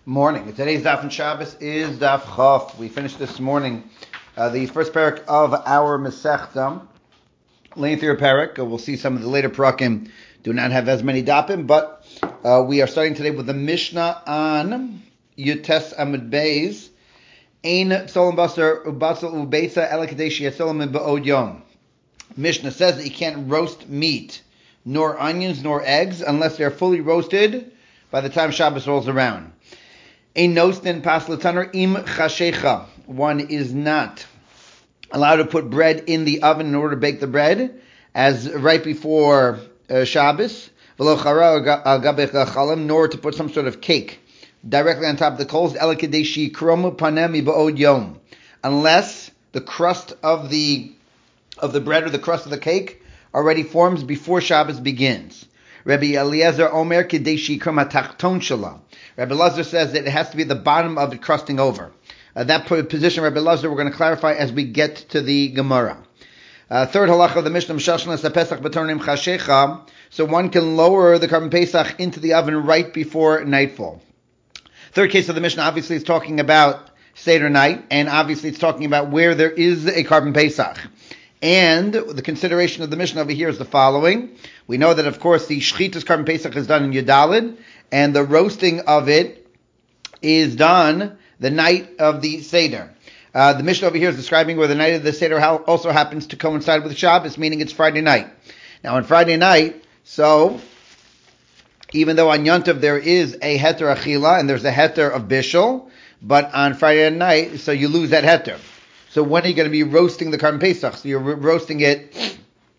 Morning. Today's Daf and Shabbos is Daf Chaf. We finished this morning the first parak of our Masechta, lengthier parak. We'll see some of the later parakim do not have as many dapim, but we are starting today with the Mishnah on Yutes Amud Beis. Ein tzolim basar ubasal ubeitza ela kadesh yatzolim ba'od yom. Mishnah says that you can't roast meat, nor onions, nor eggs, unless they're fully roasted by the time Shabbos rolls around. Ein nosten pas l'taner im chashecha. One is not allowed to put bread in the oven in order to bake the bread, as right before Shabbos. V'lo chara al gabei chalam, nor to put some sort of cake directly on top of the coals. Ela kadeshi kromu panemi ba'od yom. Unless the crust of the bread or the crust of the cake already forms before Shabbos begins. Rabbi Eliezer Omer kadeshi krom hatachton shala. Rabbi Elazar says that it has to be at the bottom of it crusting over. That position, Rabbi Elazar, we're going to clarify as we get to the Gemara. Third halacha of the Mishnah, Mshashnas Pesach B'Tornim Chashecha. So one can lower the Karban Pesach into the oven right before nightfall. Third case of the Mishnah obviously is talking about Seder night, and obviously it's talking about where there is a Karban Pesach. And the consideration of the Mishnah over here is the following. We know that, of course, the Shchitas Karban Pesach is done in Yudalid, and the roasting of it is done the night of the Seder. The Mishnah over here is describing where the night of the Seder also happens to coincide with Shabbos, meaning it's Friday night. Now, on Friday night, so even though on Yontav there is a heter achila and there's a heter of bishul, but on Friday night, so you lose that heter. So when are you going to be roasting the Karban Pesach? So you're roasting it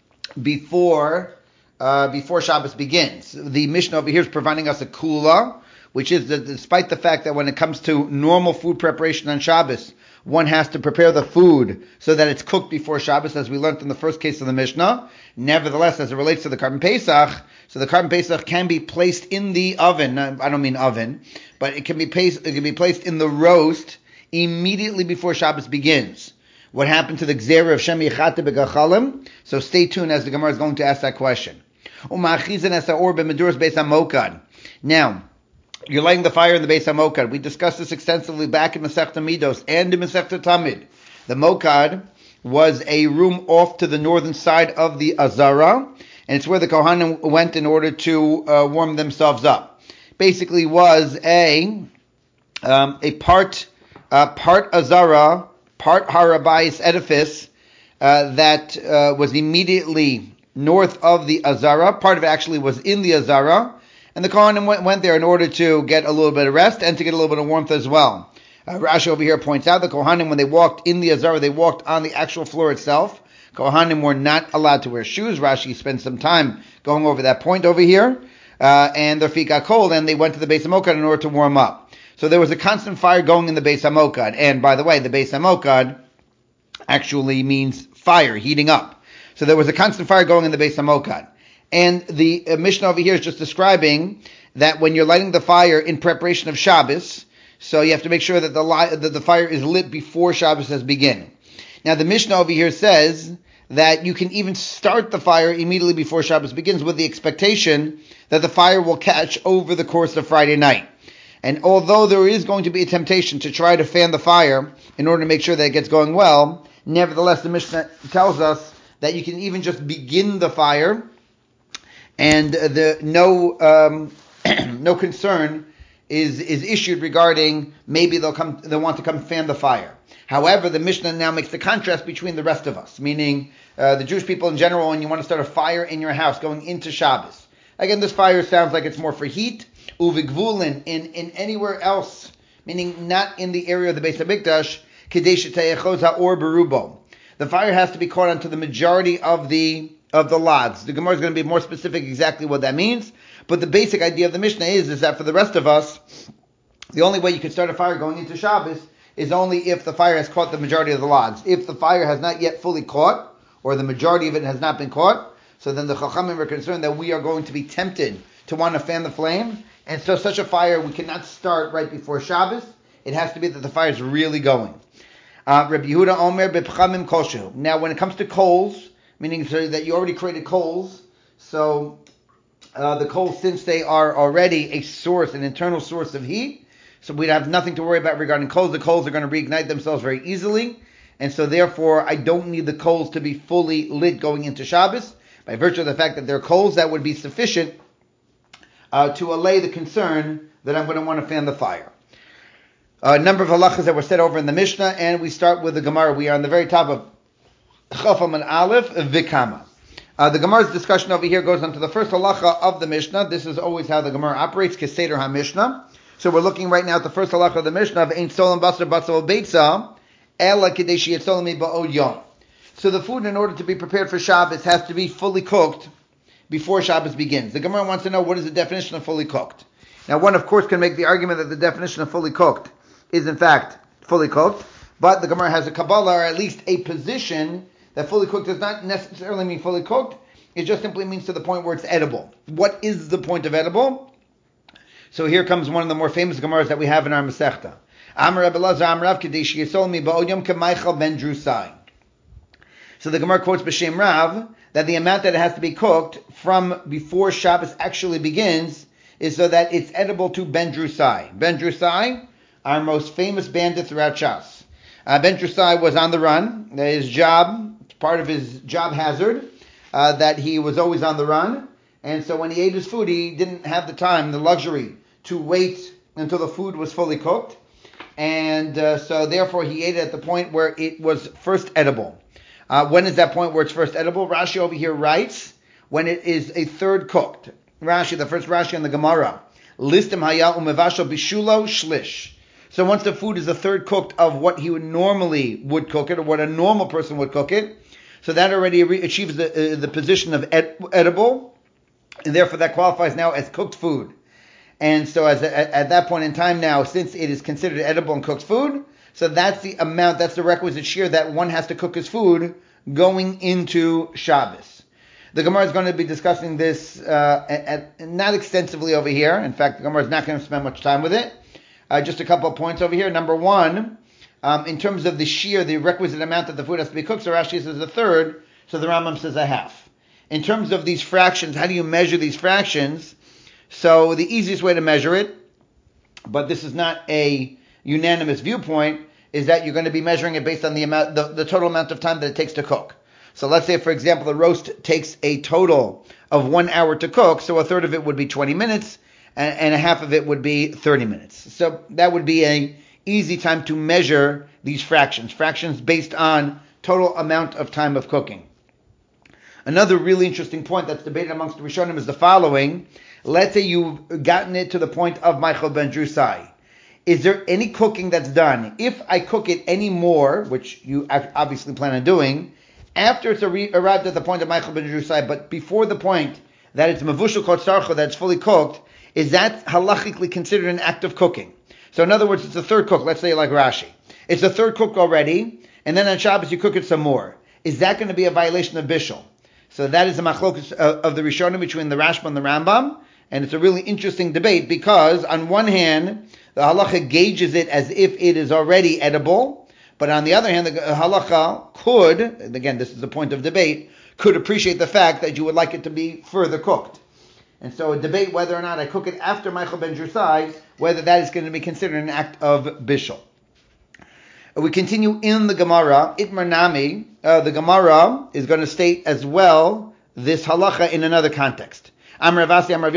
before Shabbos begins. The Mishnah over here is providing us a kula, which is that despite the fact that when it comes to normal food preparation on Shabbos, one has to prepare the food so that it's cooked before Shabbos, as we learned in the first case of the Mishnah. Nevertheless, as it relates to the Karban Pesach, so the Karban Pesach can be placed in the oven. I don't mean oven, but it can be placed in the roast immediately before Shabbos begins. What happened to the Gzera of Shem Yechate B'Gachalim? So stay tuned as the Gemara is going to ask that question. Now, you're lighting the fire in the Beis HaMokad. We discussed this extensively back in Masechta Midos and in Masechta Tamid. The Mokad was a room off to the northern side of the Azara, and it's where the Kohanim went in order to warm themselves up. Basically was a part Azara, part Harabais edifice that was immediately north of the Azara. Part of it actually was in the Azara. And the Kohanim went there in order to get a little bit of rest and to get a little bit of warmth as well. Rashi over here points out the Kohanim, when they walked in the Azara, they walked on the actual floor itself. Kohanim were not allowed to wear shoes. Rashi spent some time going over that point over here. And their feet got cold, and they went to the Beis HaMokad in order to warm up. So there was a constant fire going in the Beis HaMokad. And by the way, the Beis HaMokad actually means fire, heating up. So there was a constant fire going in the Beis HaMokad. And the Mishnah over here is just describing that when you're lighting the fire in preparation of Shabbos, so you have to make sure that the fire is lit before Shabbos has begun. Now the Mishnah over here says that you can even start the fire immediately before Shabbos begins with the expectation that the fire will catch over the course of Friday night. And although there is going to be a temptation to try to fan the fire in order to make sure that it gets going well, nevertheless the Mishnah tells us that you can even just begin the fire, and no concern is issued regarding maybe they'll want to come fan the fire. However, the Mishnah now makes the contrast between the rest of us, meaning the Jewish people in general, when you want to start a fire in your house going into Shabbos. Again, this fire sounds like it's more for heat. Uvigvulin, in anywhere else, meaning not in the area of the Beis HaMikdash, Kadesh Te'echoz Ha'or Berubo. The fire has to be caught onto the majority of the logs. The Gemara is going to be more specific exactly what that means, but the basic idea of the Mishnah is that for the rest of us, the only way you can start a fire going into Shabbos is only if the fire has caught the majority of the logs. If the fire has not yet fully caught, or the majority of it has not been caught, so then the Chachamim are concerned that we are going to be tempted to want to fan the flame, and so such a fire we cannot start right before Shabbos. It has to be that the fire is really going. Rabbi Yehuda Omer bepchamim koshu. Now when it comes to coals, meaning so that you already created coals, so the coals, since they are already an internal source of heat, So we'd have nothing to worry about regarding coals. The coals are going to reignite themselves very easily. And so therefore, I don't need the coals to be fully lit going into Shabbos. By virtue of the fact that they're coals, that would be sufficient to allay the concern that I'm going to want to fan the fire. A number of halachas that were said over in the Mishnah, and we start with the Gemara. We are on the very top of Chafam and Aleph, Vikama. The Gemara's discussion over here goes on to the first halacha of the Mishnah. This is always how the Gemara operates, Keseder HaMishnah. So we're looking right now at the first halacha of the Mishnah of Ein Solam Basar Batzal Beitza, Ela Kadeshi Yitzolami Ba'od Yom. So the food, in order to be prepared for Shabbos, has to be fully cooked before Shabbos begins. The Gemara wants to know what is the definition of fully cooked. Now, one, of course, can make the argument that the definition of fully cooked is, in fact, fully cooked, but the Gemara has a Kabbalah, or at least a position, that fully cooked does not necessarily mean fully cooked. It just simply means to the point where it's edible. What is the point of edible? So here comes one of the more famous Gemaras that we have in our Masechta. Amar Rabbi Elazar Amar Rav Kadesh Yisol Mi Ba'od Yom K'Maichal Ben Drusai. So the Gemara quotes B'Shem Rav that the amount that it has to be cooked from before Shabbos actually begins is so that it's edible to Ben Drusai. Ben Drusai, our most famous bandit throughout Shas. Ben Drusai was on the run. His job, part of his job hazard, that he was always on the run. And so when he ate his food, he didn't have the time, the luxury, to wait until the food was fully cooked. And so therefore he ate it at the point where it was first edible. When is that point where it's first edible? Rashi over here writes, when it is a third cooked. Rashi, the first Rashi in the Gemara. Listim haya umevasho bishulo shlish. So once the food is a third cooked of what he would cook it, or what a normal person would cook it, so that already achieves the position of edible, and therefore that qualifies now as cooked food. And so at that point in time now, since it is considered edible and cooked food, so that's the amount, that's the requisite shear that one has to cook his food going into Shabbos. The Gemara is going to be discussing this not extensively over here. In fact, the Gemara is not going to spend much time with it. Just a couple of points over here. Number one, in terms of the shear, the requisite amount that the food has to be cooked, so Rashi says a third, so the Rambam says a half. In terms of these fractions, how do you measure these fractions? So the easiest way to measure it, but this is not a unanimous viewpoint, is that you're going to be measuring it based on the amount, the total amount of time that it takes to cook. So let's say, for example, the roast takes a total of 1 hour to cook, so a third of it would be 20 minutes, and a half of it would be 30 minutes. So that would be an easy time to measure these fractions based on total amount of time of cooking. Another really interesting point that's debated amongst the Rishonim is the following. Let's say you've gotten it to the point of Michael Ben Drusai. Is there any cooking that's done? If I cook it any more, which you obviously plan on doing, after it's arrived at the point of Michael Ben Drusai, but before the point that it's Mavushal Kot Sarcho, that it's fully cooked, is that halachically considered an act of cooking? So in other words, it's a third cook, let's say like Rashi. It's a third cook already, and then on Shabbos you cook it some more. Is that going to be a violation of Bishul? So that is the machlokus of the Rishonim between the Rashba and the Rambam, and it's a really interesting debate because on one hand, the halacha gauges it as if it is already edible, but on the other hand, the halacha could, and again this is the point of debate, could appreciate the fact that you would like it to be further cooked. And so a debate whether or not I cook it after Michael Ben Drusai, whether that is going to be considered an act of Bishul. We continue in the Gemara. Itmar Nami, the Gemara is going to state as well this halacha in another context. Another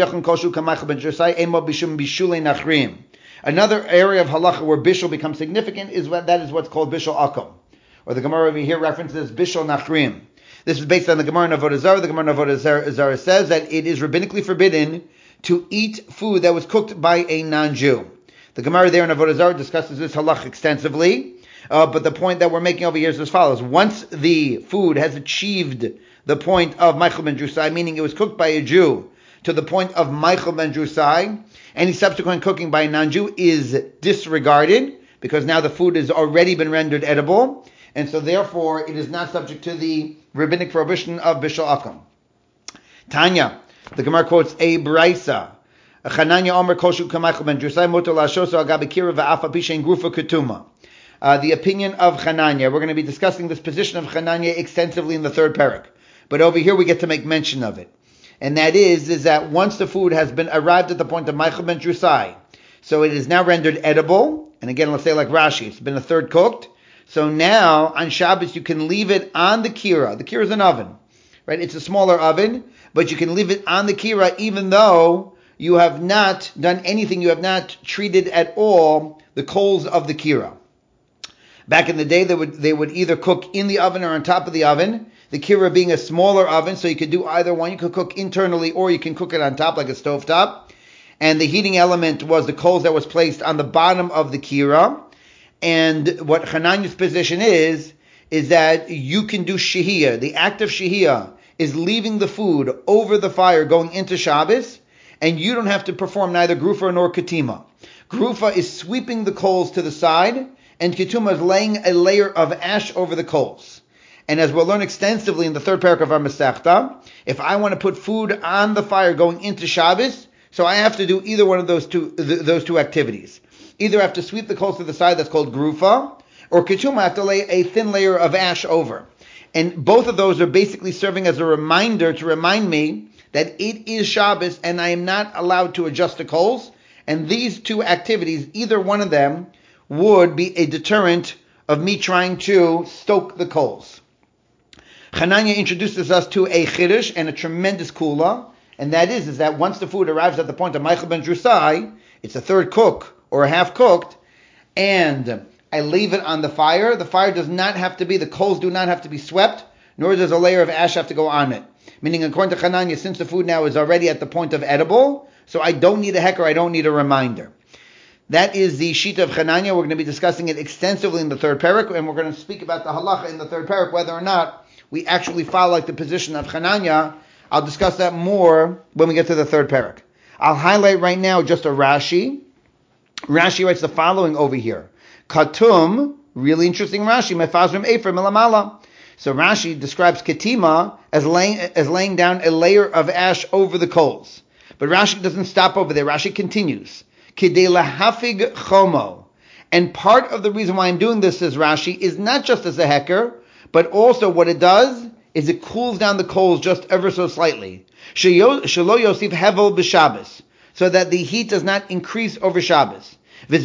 area of halacha where bishul becomes significant is that is what's called bishul akum, or the Gemara over here references bishul nachrim. This is based on the Gemara in Avodah Zarah. The Gemara in Avodah Zarah says that it is rabbinically forbidden to eat food that was cooked by a non-Jew. The Gemara there in Avodah Zarah discusses this halach extensively, but the point that we're making over here is as follows. Once the food has achieved the point of Michael Ben Drusai, meaning it was cooked by a Jew, to the point of Michael Ben Drusai, any subsequent cooking by a non-Jew is disregarded, because now the food has already been rendered edible, and so therefore it is not subject to the rabbinic prohibition of Bishul Akum. Tanya, the Gemara quotes a Braisa. Chananya Omer Koshu Kamichael Ben Drusai Mutar Lashoso Agabe Kira Va'afa Pishen Grufa Ketuma. The opinion of Chananya. We're going to be discussing this position of Chananya extensively in the third parak, but over here we get to make mention of it. And that is that once the food has been arrived at the point of Michael Ben Drusai, So it is now rendered edible. And again, let's say like Rashi, it's been a third cooked. So now on Shabbos you can leave it on the kira. The kira is an oven, right? It's a smaller oven, but you can leave it on the kira even though you have not done anything. You have not treated at all the coals of the kira. Back in the day, they would either cook in the oven or on top of the oven. The kira being a smaller oven, so you could do either one. You could cook internally or you can cook it on top like a stovetop. And the heating element was the coals that was placed on the bottom of the kira. And what Hananiah's position is that you can do shehiyah. The act of shehiyah is leaving the food over the fire going into Shabbos, and you don't have to perform neither grufa nor ketima. Grufa is sweeping the coals to the side, and ketuma is laying a layer of ash over the coals. And as we'll learn extensively in the third parak of our Masechta, if I want to put food on the fire going into Shabbos, so I have to do either one of those two activities. Either I have to sweep the coals to the side, that's called grufa, or ketuma, I have to lay a thin layer of ash over. And both of those are basically serving as a reminder to remind me that it is Shabbos and I am not allowed to adjust the coals. And these two activities, either one of them, would be a deterrent of me trying to stoke the coals. Hananiah introduces us to a chiddush and a tremendous kula, and that is that once the food arrives at the point of Michael ben Drusai, it's a third cook or a half cooked, and I leave it on the fire does not have to be, the coals do not have to be swept, nor does a layer of ash have to go on it. Meaning, according to Hananiah, since the food now is already at the point of edible, so I don't need a hecker, I don't need a reminder. That is the sheet of Hananiah. We're going to be discussing it extensively in the third parak, and we're going to speak about the halacha in the third parak, whether or not we actually follow like the position of Hananiah. I'll discuss that more when we get to the third parak. I'll highlight right now just a Rashi. Rashi writes the following over here. Katum, really interesting Rashi, Mefazrim Efer Milamala. So Rashi describes ketima as laying down a layer of ash over the coals. But Rashi doesn't stop over there. Rashi continues. Kidei lahafig chomo. And part of the reason why I'm doing this, says Rashi, is not just as a hecker, but also what it does is it cools down the coals just ever so slightly. Shelo yosif hevel b'Shabbos, so that the heat does not increase over Shabbos. The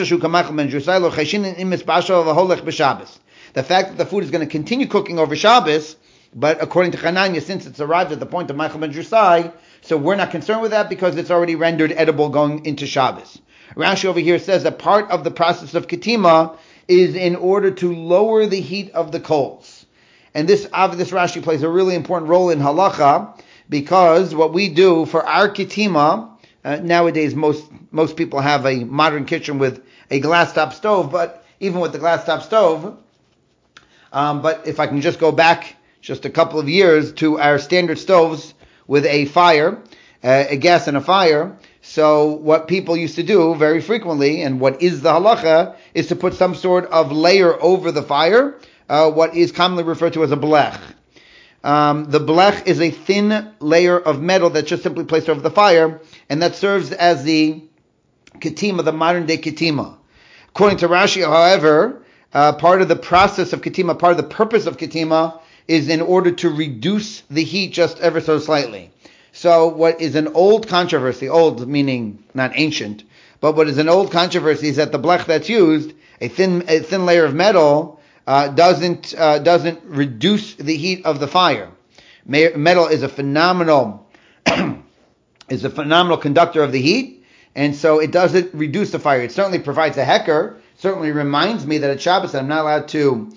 fact that the food is going to continue cooking over Shabbos, but according to Hananiah, since it's arrived at the point of Michael ben Drusai, so we're not concerned with that because it's already rendered edible going into Shabbos. Rashi over here says that part of the process of ketima is in order to lower the heat of the coals. And this Rashi plays a really important role in halacha, because what we do for our ketima, nowadays most people have a modern kitchen with a glass top stove, but even with the glass top stove, but if I can just go back just a couple of years to our standard stoves with a fire, a gas and a fire. So what people used to do very frequently, and what is the halacha, is to put some sort of layer over the fire, what is commonly referred to as a blech. The blech is a thin layer of metal that's just simply placed over the fire, and that serves as the ketima, the modern day ketima. According to Rashi, however, part of the process of ketima, part of the purpose of ketima, is in order to reduce the heat just ever so slightly. So what is an old controversy, old meaning not ancient, but what is an old controversy is that the blech that's used, a thin layer of metal, doesn't reduce the heat of the fire. Metal is a phenomenal conductor of the heat, and so it doesn't reduce the fire. It certainly provides a hecker. Certainly reminds me that at Shabbos I'm not allowed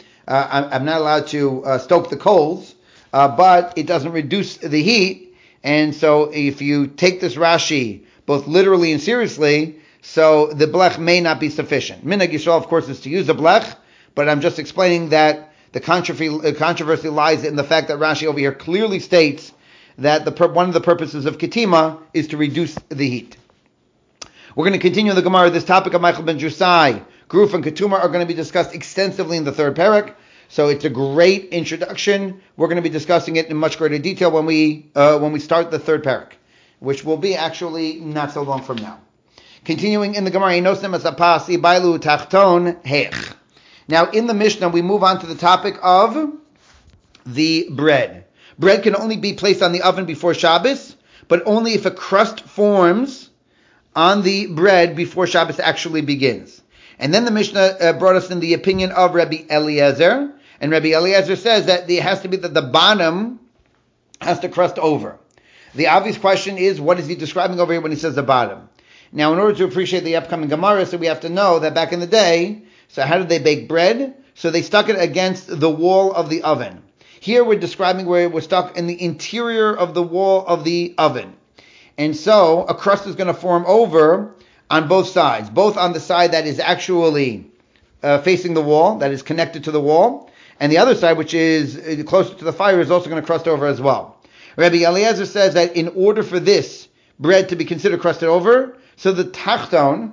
to stoke the coals, but it doesn't reduce the heat. And so if you take this Rashi both literally and seriously, so the blech may not be sufficient. Minhag Yisrael, of course, is to use a blech, but I'm just explaining that the controversy lies in the fact that Rashi over here clearly states that one of the purposes of ketima is to reduce the heat. We're going to continue the Gemara. This topic of Michael ben Drusai, Gruf and Ketuma are going to be discussed extensively in the third parak. So it's a great introduction. We're going to be discussing it in much greater detail when we start the third parak, which will be actually not so long from now. Continuing in the Gemara, Inosem asapasi bailu tachton heich. Now in the Mishnah we move on to the topic of the bread. Bread can only be placed on the oven before Shabbos, but only if a crust forms on the bread before Shabbos actually begins. And then the Mishnah brought us in the opinion of Rabbi Eliezer, and Rabbi Eliezer says that it has to be that the bottom has to crust over. The obvious question is, what is he describing over here when he says the bottom? Now, in order to appreciate the upcoming Gemara, so we have to know that back in the day, so how did they bake bread? So they stuck it against the wall of the oven. Here we're describing where it was stuck in the interior of the wall of the oven. And so a crust is going to form over on both sides, both on the side that is actually facing the wall, that is connected to the wall, and the other side, which is closer to the fire, is also going to crust over as well. Rabbi Eliezer says that in order for this bread to be considered crusted over, so the tachton,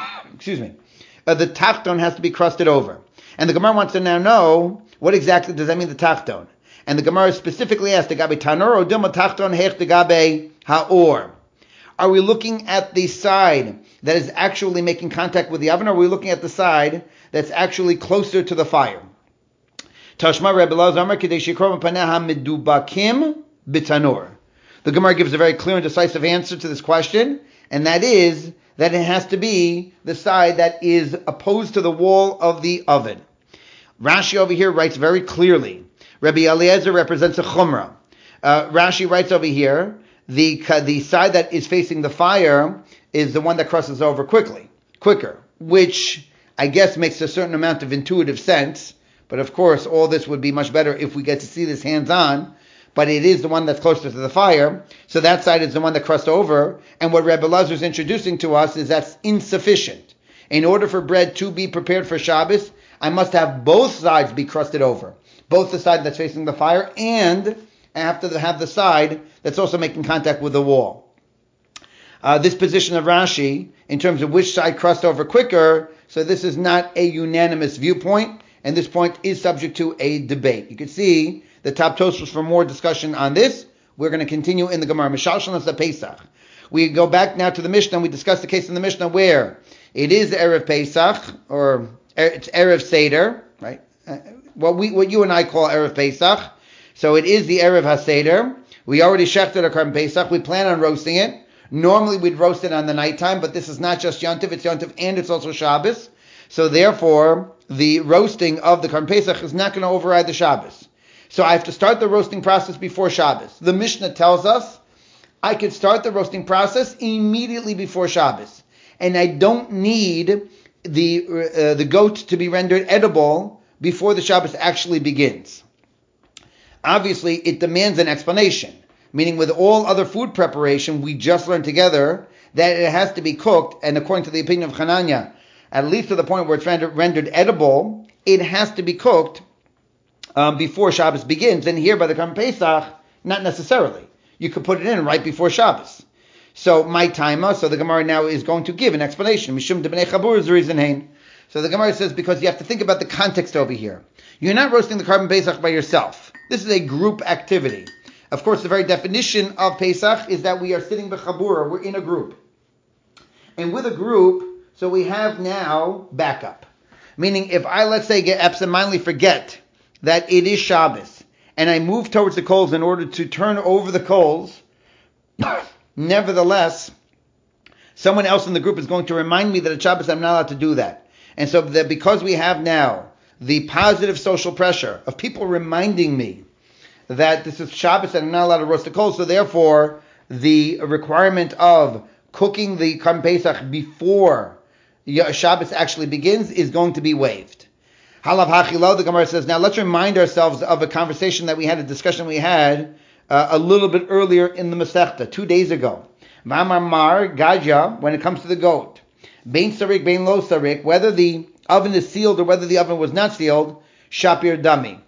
the tachton has to be crusted over. And the Gemara wants to now know, what exactly does that mean, the tachton? And the Gemara specifically asks, "Degabe tanur or dilma tachton hech degabe haor?" Are we looking at the side that is actually making contact with the oven, or are we looking at the side that's actually closer to the fire? Tashma Rebbe Elazar Amar Kedei Shikrom Panaha Medubakim B'Tanur. The Gemara gives a very clear and decisive answer to this question, and that is that it has to be the side that is opposed to the wall of the oven. Rashi over here writes very clearly. Rabbi Eliezer represents a chumrah. Rashi writes over here, the side that is facing the fire is the one that crosses over quicker, which I guess makes a certain amount of intuitive sense. But of course, all this would be much better if we get to see this hands-on. But it is the one that's closer to the fire, so that side is the one that crust over. And what Rebbe Elazar is introducing to us is that's insufficient. In order for bread to be prepared for Shabbos, I must have both sides be crusted over. Both the side that's facing the fire and I have to have the side that's also making contact with the wall. This position of Rashi, in terms of which side crust over quicker, so this is not a unanimous viewpoint, and this point is subject to a debate. You can see the top Tosfos for more discussion on this. We're going to continue in the Gemara. Mishalshanas Pesach. We go back now to the Mishnah, and we discuss the case in the Mishnah where it is Erev Pesach, or it's Erev Seder, right? What you and I call Erev Pesach. So it is the Erev HaSeder. We already shechted a Karban Pesach. We plan on roasting it. Normally we'd roast it on the nighttime, but this is not just Yontif, it's Yontif and it's also Shabbos. So therefore, the roasting of the Karban Pesach is not going to override the Shabbos. So I have to start the roasting process before Shabbos. The Mishnah tells us I could start the roasting process immediately before Shabbos. And I don't need the goat to be rendered edible before the Shabbos actually begins. Obviously, it demands an explanation, meaning with all other food preparation, we just learned together that it has to be cooked, and according to the opinion of Hananya, at least to the point where it's rendered edible, it has to be cooked before Shabbos begins. And here by the Karban Pesach, not necessarily. You could put it in right before Shabbos. So my taima, so the Gemara now is going to give an explanation. Mishum de bnei chabur is the reason hein. So the Gemara says, because you have to think about the context over here. You're not roasting the Karban Pesach by yourself. This is a group activity. Of course, the very definition of Pesach is that we are sitting b'chabura, we're in a group. And with a group, so we have now backup. Meaning, if I, let's say, absentmindedly forget that it is Shabbos, and I move towards the coals in order to turn over the coals, nevertheless, someone else in the group is going to remind me that at Shabbos I'm not allowed to do that. And so that because we have now the positive social pressure of people reminding me that this is Shabbos and I'm not allowed to roast the coals, so therefore the requirement of cooking the Karban Pesach before Shabbos actually begins is going to be waived. Halav hachilo, the Gemara says, now let's remind ourselves of a conversation that we had, a discussion we had a little bit earlier in the Masechta, 2 days ago. Mamar mar gaja, when it comes to the goat. Bein sarik, bein lo sarik, whether the oven is sealed or whether the oven was not sealed, shapir dami.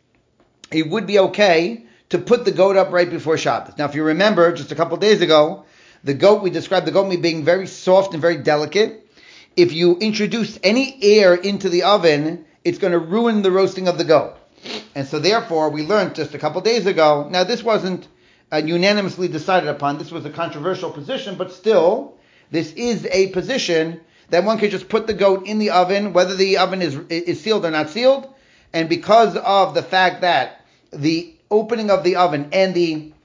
It would be okay to put the goat up right before Shabbos. Now, if you remember, just a couple days ago, we described the goat meat being very soft and very delicate. If you introduce any air into the oven, it's going to ruin the roasting of the goat. And so therefore, we learned just a couple days ago, now this wasn't unanimously decided upon, this was a controversial position, but still, this is a position that one could just put the goat in the oven, whether the oven is sealed or not sealed, and because of the fact that the opening of the oven and the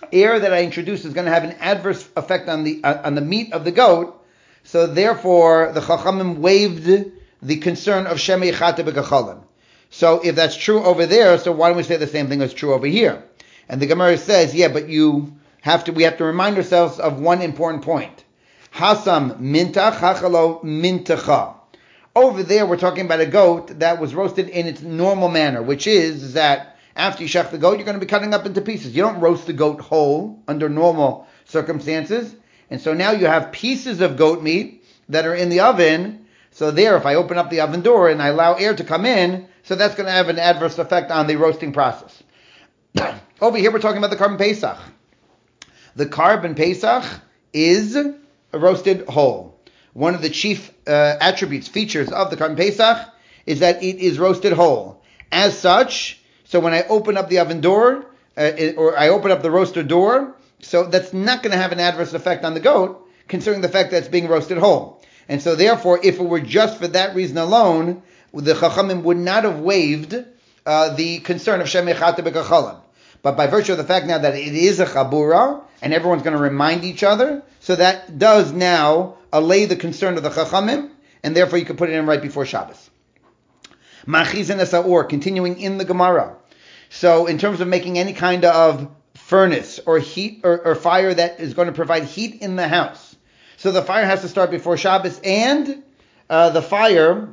air that I introduce is going to have an adverse effect on the meat of the goat. So therefore, the Chachamim waived the concern of Shemei Chata B'Gachalim. So if that's true over there, so why don't we say the same thing is true over here? And the Gemara says, yeah, but we have to remind ourselves of one important point. Hasam mintach hachalo mintacha. Over there, we're talking about a goat that was roasted in its normal manner, which is that after you shech the goat, you're going to be cutting up into pieces. You don't roast the goat whole under normal circumstances. And so now you have pieces of goat meat that are in the oven. So there, if I open up the oven door and I allow air to come in, so that's going to have an adverse effect on the roasting process. Over here, we're talking about the Karban Pesach. The Karban Pesach is roasted whole. One of the chief attributes, features of the Karban Pesach is that it is roasted whole. As such, so when I open up the oven door, or I open up the roaster door, so that's not going to have an adverse effect on the goat, considering the fact that it's being roasted whole. And so therefore, if it were just for that reason alone, the Chachamim would not have waived the concern of Shemei Chata B'Gachalim. But by virtue of the fact now that it is a Chabura, and everyone's going to remind each other, so that does now allay the concern of the Chachamim, and therefore you can put it in right before Shabbos. Machizan Esa'or, continuing in the Gemara. So in terms of making any kind of furnace or heat or fire that is going to provide heat in the house. So the fire has to start before Shabbos, and the fire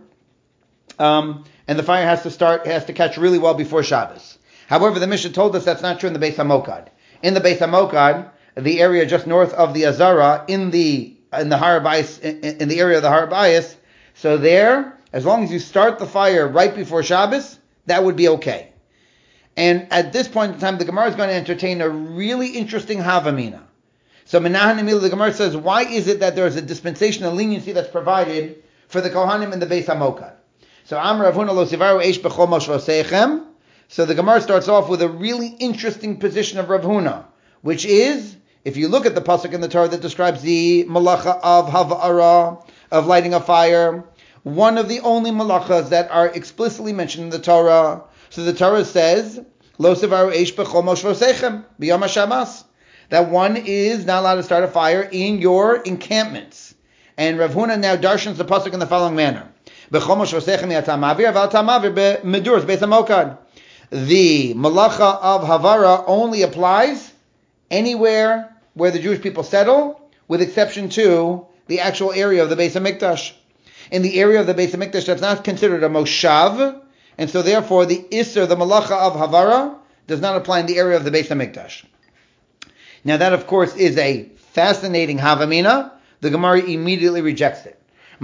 has to catch really well before Shabbos. However, the Mishnah told us that's not true in the Beis HaMokad. In the Beis HaMokad, the area just north of the Azara, in the Har Bayis, in the area of the Har Bayis, so there, as long as you start the fire right before Shabbos, that would be okay. And at this point in time, the Gemara is going to entertain a really interesting Havamina. So Menahan Emil, the Gemara says, why is it that there is a dispensation, a leniency that's provided for the Kohanim in the Beis HaMokad? So Amar Rav Huna lo sivaru eish b'chol moshvosechem. So the Gemara starts off with a really interesting position of Rav Huna, which is, if you look at the pasuk in the Torah that describes the malacha of havara, of lighting a fire, one of the only malachas that are explicitly mentioned in the Torah. So the Torah says, Lo sivaru eish b'chol moshvosechem b'yom HaShabbos, that one is not allowed to start a fire in your encampments. And Rav Huna now darshans the pasuk in the following manner: B'chol moshvosechem yatam avir, v'al tam avir b'meduras Beis HaMokad. The malacha of havara only applies anywhere where the Jewish people settle, with exception to the actual area of the Beis HaMikdash. In the area of the Beis HaMikdash, that's not considered a moshav, and so therefore the Isser, the malacha of havara, does not apply in the area of the Beis HaMikdash. Now that, of course, is a fascinating havamina. The Gemara immediately rejects it.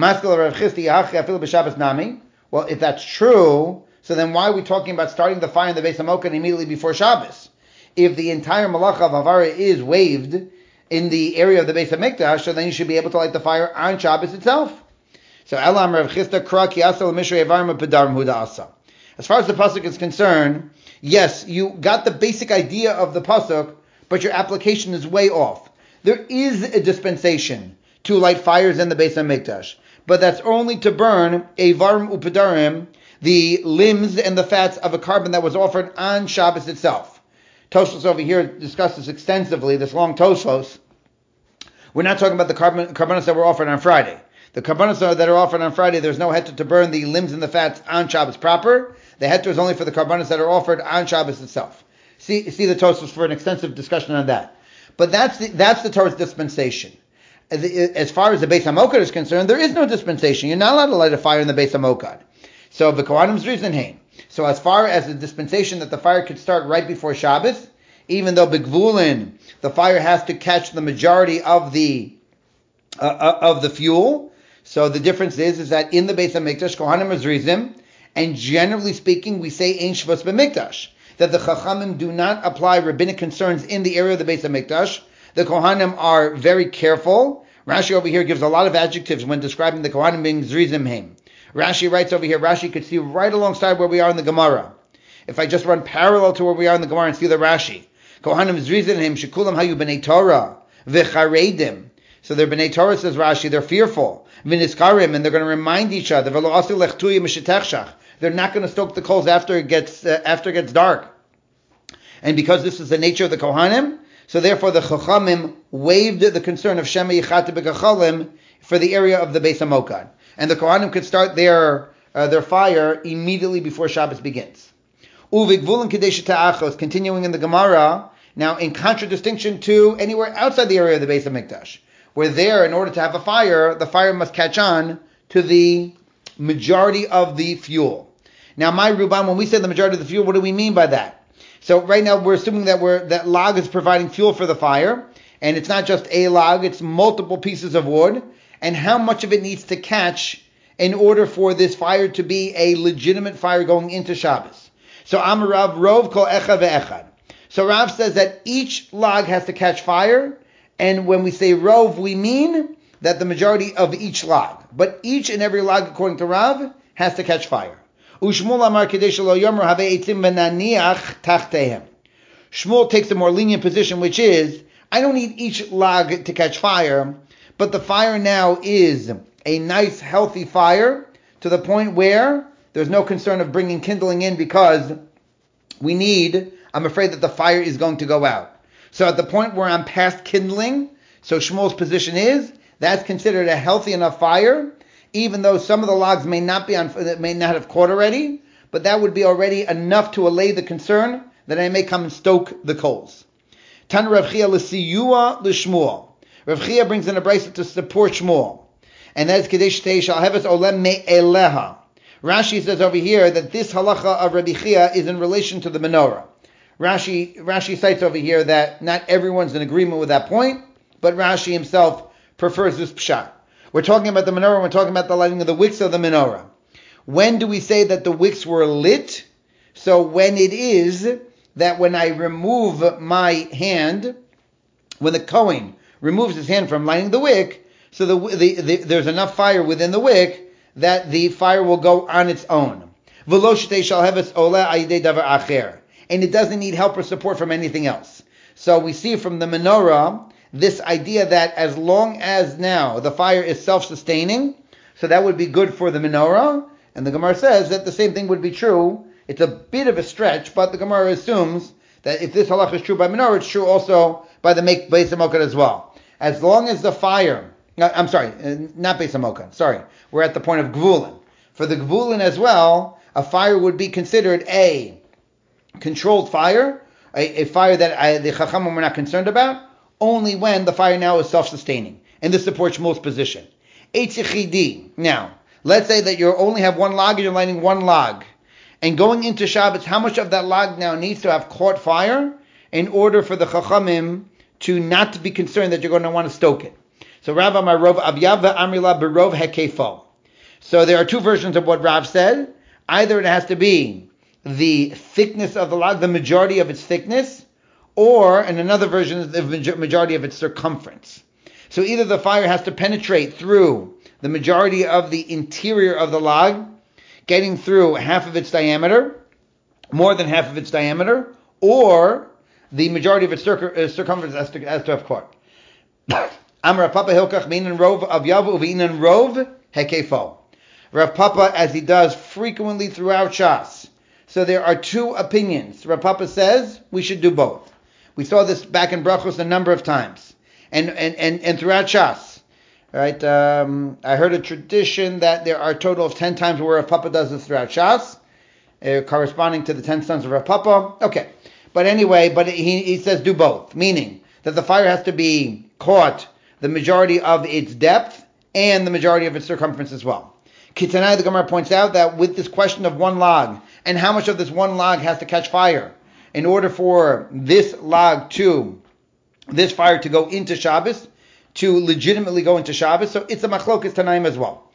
Well, if that's true, so then why are we talking about starting the fire in the Beis HaMokad immediately before Shabbos? If the entire malacha of havara is waived in the area of the Beis HaMikdash, so then you should be able to light the fire on Shabbos itself. So Elam Rav Chisda Kra Ki Asa L'Mishrei Avarim P'Darim Huda Asa. As far as the pasuk is concerned, yes, you got the basic idea of the pasuk, but your application is way off. There is a dispensation to light fires in the Beis HaMikdash, but that's only to burn Avarim U'P'Darim, the limbs and the fats of a carbon that was offered on Shabbos itself. Tosfos over here discusses extensively, this long Tosfos. We're not talking about the carbonos that were offered on Friday. The carbonos that are offered on Friday, there's no heter to burn the limbs and the fats on Shabbos proper. The heter is only for the carbonos that are offered on Shabbos itself. See the Tosfos for an extensive discussion on that. But that's the Torah's dispensation. As far as the Beis HaMokad is concerned, there is no dispensation. You're not allowed to light a fire in the Beis HaMokad. So the Kohanim's Rizenheim. So as far as the dispensation that the fire could start right before Shabbos, even though B'Gvulin, the fire has to catch the majority of the fuel. So the difference is that in the Beis HaMikdash, Kohanim is Rizim, and generally speaking, we say Ein Shvus B'Mikdash, that the Chachamim do not apply rabbinic concerns in the area of the Beis HaMikdash. The Kohanim are very careful. Rashi over here gives a lot of adjectives when describing the Kohanim being Zrizim Heim. Rashi writes over here, Rashi could see right alongside where we are in the Gemara. If I just run parallel to where we are in the Gemara and see the Rashi, Kohanim Zrizim Heim, Shekulam Hayu B'nei Torah, V'charedim. So they're B'nei Torah, says Rashi, they're fearful. V'niskarim, and they're going to remind each other. They're not going to stoke the coals after it gets dark. And because this is the nature of the Kohanim, So therefore the Chachamim waived the concern of Shema Yichata B'Gachalim for the area of the Beis HaMokad. And the Kohanim could start their fire immediately before Shabbos begins. Uvigvulin Kadesh Ta'achos, continuing in the Gemara, now in contradistinction to anywhere outside the area of the Beis HaMikdash, where there, in order to have a fire, the fire must catch on to the majority of the fuel. Now, my Ruban, when we say the majority of the fuel, what do we mean by that? So right now we're assuming that log is providing fuel for the fire, and it's not just a log, it's multiple pieces of wood, and how much of it needs to catch in order for this fire to be a legitimate fire going into Shabbos. So Amarav Rov Kol Echad Ve'echad. So Rav says that each log has to catch fire, and when we say Rov, we mean that the majority of each log. But each and every log, according to Rav, has to catch fire. Ushmul Amar Kadesh Lo Yomer Have Eitzim V'Naniach Tachtehem. Shmuel takes a more lenient position, which is, I don't need each log to catch fire, but the fire now is a nice, healthy fire to the point where there's no concern of bringing kindling in because I'm afraid that the fire is going to go out. So at the point where I'm past kindling, so Shmuel's position is, that's considered a healthy enough fire, even though some of the logs may not have caught already, but that would be already enough to allay the concern that I may come and stoke the coals. Tan Rav Chia l'siyua l'Shmuel. Rav Chia brings in a bracelet to support Shmuel, and that is Kadesh Teishal Heves Olem Me'eleha. Rashi says over here that this halacha of Rabbi Chia is in relation to the menorah. Rashi cites over here that not everyone's in agreement with that point, but Rashi himself prefers this pshat. We're talking about the menorah, we're talking about the lighting of the wicks of the menorah. When do we say that the wicks were lit? So when it is that when I remove my hand, when the Kohen removes his hand from lighting the wick, so there's enough fire within the wick that the fire will go on its own. And it doesn't need help or support from anything else. So we see from the menorah this idea that as long as now the fire is self-sustaining, so that would be good for the menorah. And the Gemara says that the same thing would be true. It's a bit of a stretch, but the Gemara assumes that if this halach is true by menorah, it's true also by the Beis HaMokad as well. As long as the fire, not Beis HaMokad, sorry, we're at the point of Gvulin. For the Gvulin as well, a fire would be considered a controlled fire, a fire that the Chachamim were not concerned about, only when the fire now is self-sustaining. And this supports Shmuel's position. Eitzichidi. Now, let's say that you only have one log and you're lighting one log. And going into Shabbos, how much of that log now needs to have caught fire in order for the Chachamim to not be concerned that you're going to want to stoke it? So Rav Amar Rov Avyava Amrila Berov Hekefo. So there are two versions of what Rav said. Either it has to be the thickness of the log, the majority of its thickness, or in another version is the majority of its circumference. So either the fire has to penetrate through the majority of the interior of the log, getting through half of its diameter, more than half of its diameter, or the majority of its circumference has to have caught. Amar Papa Hilkach Minan Rov Avyav Uvinan Rov Hekefo. Rav Papa, as he does frequently throughout Shas. So there are two opinions. Rav Papa says we should do both. We saw this back in Brachos a number of times, and throughout Shas. Right? I heard a tradition that there are a total of 10 times where Rav Papa does this throughout Shas, corresponding to the 10 sons of Rav Papa. Okay, but anyway, he says do both, meaning that the fire has to be caught the majority of its depth and the majority of its circumference as well. Kitanai, the Gemara points out that with this question of one log, and how much of this one log has to catch fire in order for this fire to go into Shabbos, to legitimately go into Shabbos, so it's a machlokas tanaim as well.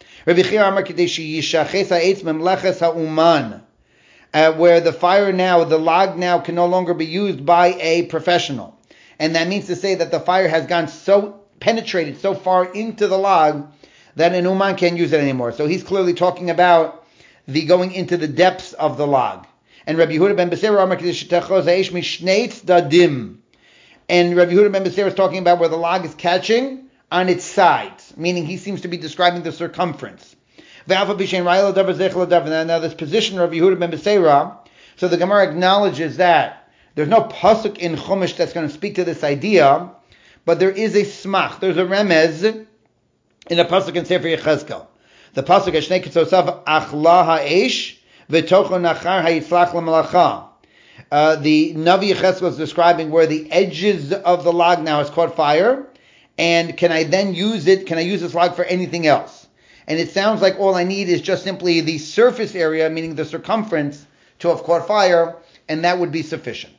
Where the fire now, the log now can no longer be used by a professional. And that means to say that the fire has gone so penetrated so far into the log that an uman can't use it anymore. So he's clearly talking about the going into the depths of the log. And Rabbi Yehuda ben Beseira and Rabbi Yehuda ben Beseira is talking about where the log is catching on its sides, meaning he seems to be describing the circumference. Now this position of Rabbi Yehuda ben Beseira, so the Gemara acknowledges that There's no pasuk in Chumash that's going to speak to this idea, but there is a smach. There's a remez in a pasuk in Sefer Yechezkel. The pasuk Shnei Kitzosav Achla Ha'esh V'Tocho Nachar Hayitzlach L'Malacha. The Navi Yechezkel is describing where the edges of the log now has caught fire, and can I then use it? Can I use this log for anything else? And it sounds like all I need is just simply the surface area, meaning the circumference, to have caught fire, and that would be sufficient.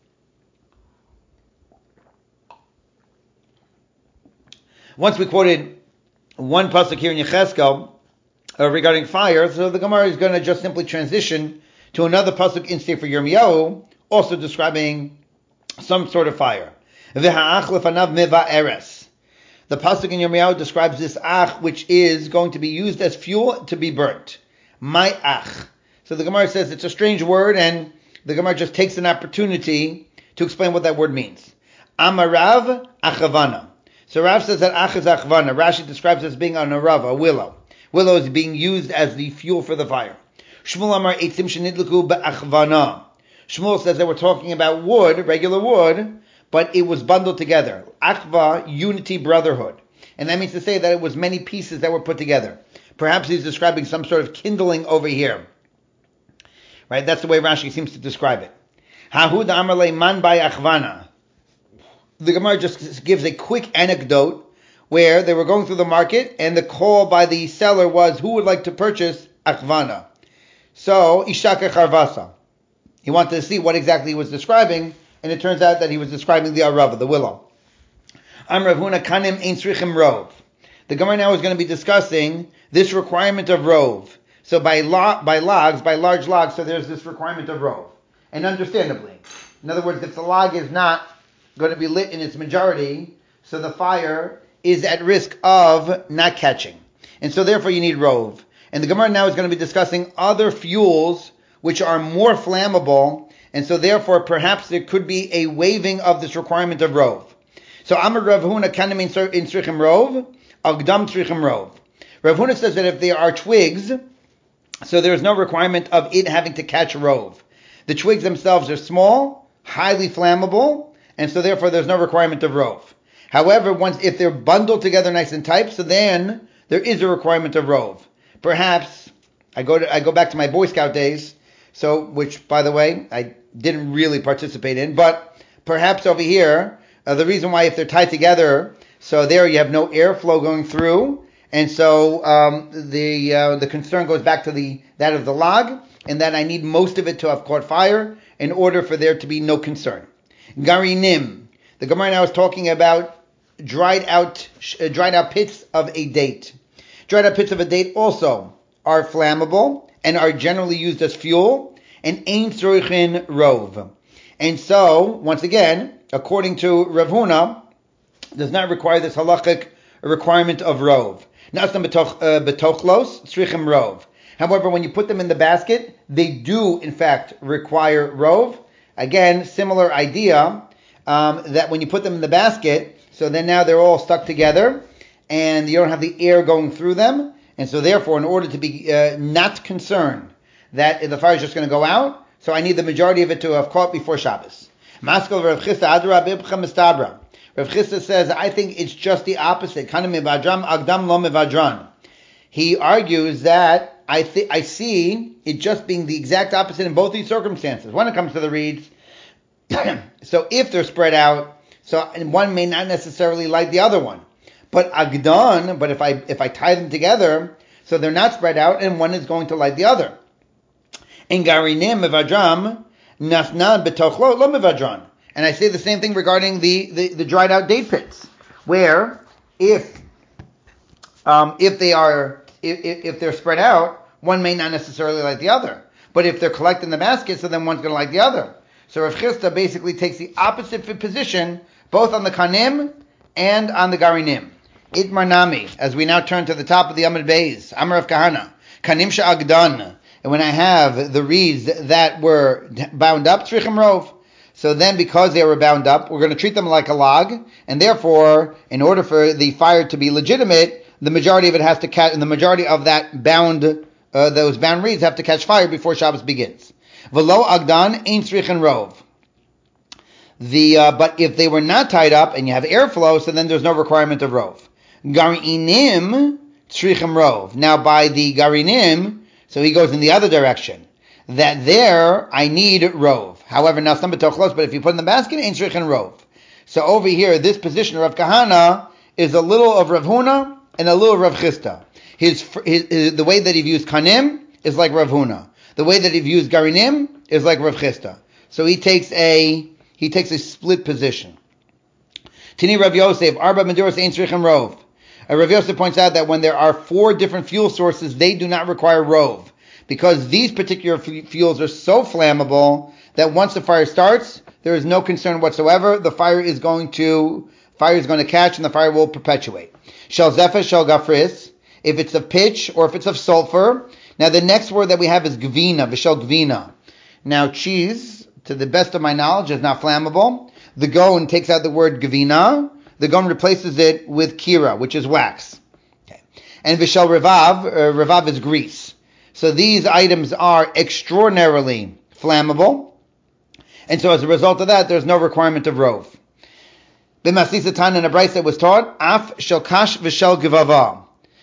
Once we quoted one pasuk here in Yechezkel regarding fire, so the Gemara is going to just simply transition to another pasuk in Sefer Yirmiyahu, also describing some sort of fire. V'ha'ach lefanav meva eres. The pasuk in Yirmiyahu describes this ach, which is going to be used as fuel to be burnt. My ach. So the Gemara says it's a strange word, and the Gemara just takes an opportunity to explain what that word means. Amarav achavana. So Rav says that ach is achvana. Rashi describes it as being an arav, a willow. Willow is being used as the fuel for the fire. Shmuel Amar eitzim shenidluku be'achvana. Shmuel says that we're talking about wood, regular wood, but it was bundled together. Achva, unity, brotherhood. And that means to say that it was many pieces that were put together. Perhaps he's describing some sort of kindling over here. Right? That's the way Rashi seems to describe it. Hahud Amar le'man by achvana. The Gemara just gives a quick anecdote where they were going through the market and the call by the seller was, who would like to purchase achvana? So, Ishaka Charvasa. He wanted to see what exactly he was describing, and it turns out that he was describing the arava, the willow. Am Rav Huna kanim ein tzrichim rov. The Gemara now is going to be discussing this requirement of rov. So by large logs, so there's this requirement of rov. And understandably. In other words, if the log is not going to be lit in its majority, so the fire is at risk of not catching. And so therefore you need rov. And the Gemara now is going to be discussing other fuels which are more flammable, and so therefore perhaps there could be a waiving of this requirement of rov. So Amar Rav Huna kanim in tzrichim rov, agdam tzrichim rov. Rav Huna says that if there are twigs, so there is no requirement of it having to catch rov. The twigs themselves are small, highly flammable, and so therefore there's no requirement of rov. However, if they're bundled together nice and tight, so then there is a requirement of rov. Perhaps I go back to my Boy Scout days, so which by the way I didn't really participate in, but perhaps over here the reason why if they're tied together, so there you have no airflow going through, and so the concern goes back to that of the log, and that I need most of it to have caught fire in order for there to be no concern. Garinim. The Gemara now is talking about dried out pits of a date. Dried out pits of a date also are flammable and are generally used as fuel, and ein tzorichin rov. And so, once again, according to Rav Huna, does not require this halachic requirement of rov. Nasam betochlos tzrichim rov. However, when you put them in the basket, they do in fact require rov. Again, similar idea, that when you put them in the basket, so then now they're all stuck together, and you don't have the air going through them, and so therefore, in order to be not concerned that the fire is just going to go out, so I need the majority of it to have caught before Shabbos. Maskal Rav Chisda Adra Bibcha Mistabra. Rav Chisda says, I think it's just the opposite. Kana mivadram agdam lo mivadran. He argues that I see it just being the exact opposite in both these circumstances. When it comes to the reeds, so if they're spread out, so and one may not necessarily light the other one. But agdan, but if I tie them together, so they're not spread out, and one is going to light the other. In garinim mevadram nasnan betochlo lo mevadran. And I say the same thing regarding the dried out date pits, where if they're spread out, one may not necessarily light the other. But if they're collected in the basket, so then one's going to light the other. So Rav Chisda basically takes the opposite position, both on the kanim and on the garinim. Itmar nami, as we now turn to the top of the Amud Beis, Amar Rav Kahana, kanim she'agdan, and when I have the reeds that were bound up, tzrichim rov. So then, because they were bound up, we're going to treat them like a log, and therefore, in order for the fire to be legitimate, the majority of it has to catch, and the majority of that those bound reeds have to catch fire before Shabbos begins. V'lo agdan ein tzrichin rov. But if they were not tied up and you have airflow, so then there's no requirement of rov. Garinim tzrichim rov. Now by the garinim, so he goes in the other direction. That there I need rov. However, now some betochlos, but if you put in the basket, ain't tzrichim rov. So over here, this position of Rav Kahana is a little of Rav Huna and a little of Rav Chisda. The way that he views kanim is like Rav Huna. The way that he views garinim is like Rav Chisda. So he takes a split position. Tini Rav Yosef, Arba Maduros Ein Tzrichim Rov. Rav Yosef points out that when there are 4 different fuel sources, they do not require rov, because these particular fuels are so flammable that once the fire starts, there is no concern whatsoever. The fire is going to catch and the fire will perpetuate. Shel Zephyr, Shel Gafris, if it's of pitch or if it's of sulfur. Now the next word that we have is Gvina, Vishel Gvina. Now cheese, to the best of my knowledge, is not flammable. The Gaon takes out the word Gvina. The Gaon replaces it with Kira, which is wax. Okay. And Vishel Revav is grease. So these items are extraordinarily flammable. And so as a result of that, there's no requirement of rov. B'masisa Tan in a brayso was taught, af shel kash v'shel gevava.